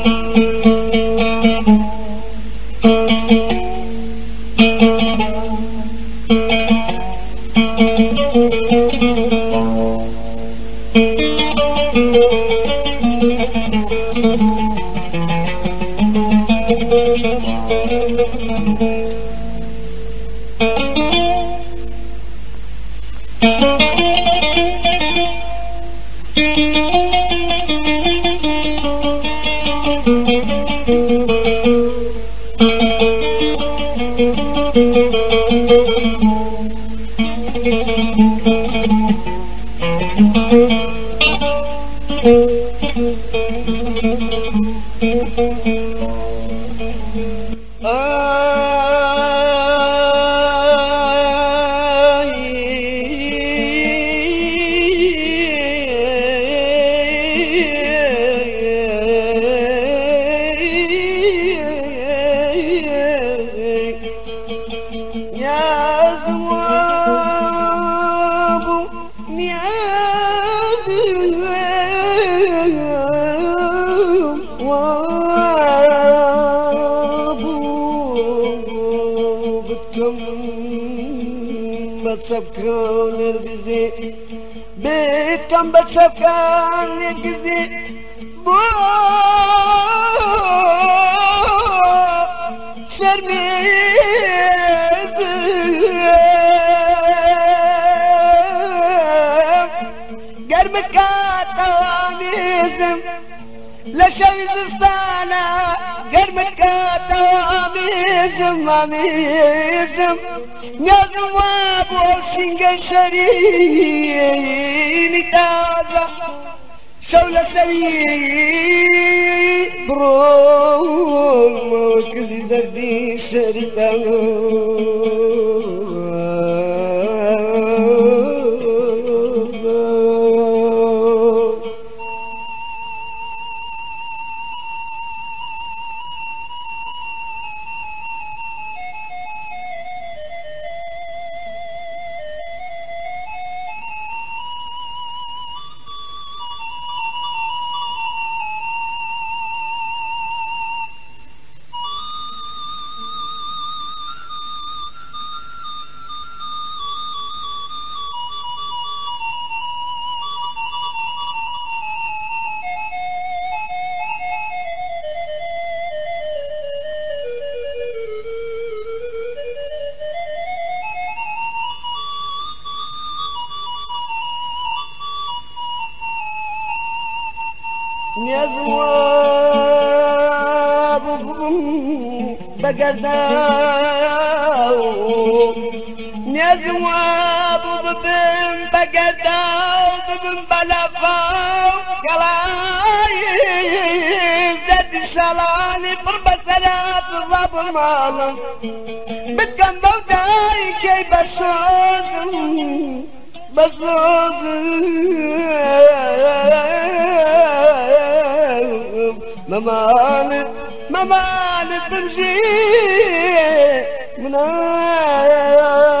بكم بتسكن الجزي بو سرميز قرمك تواميزم لشيزستانا قرمك تواميزم ماميزم نازم وابو سنجشري تازة شولة سري برول موكزي زردي شريطة نزواب بقرداو نزواب ببن بقرداو ببن بلافاو قلاي زد شلاني بربسرات الرب مالن بكم بوداي كي بسوز بسوز ممالك بمشي منايا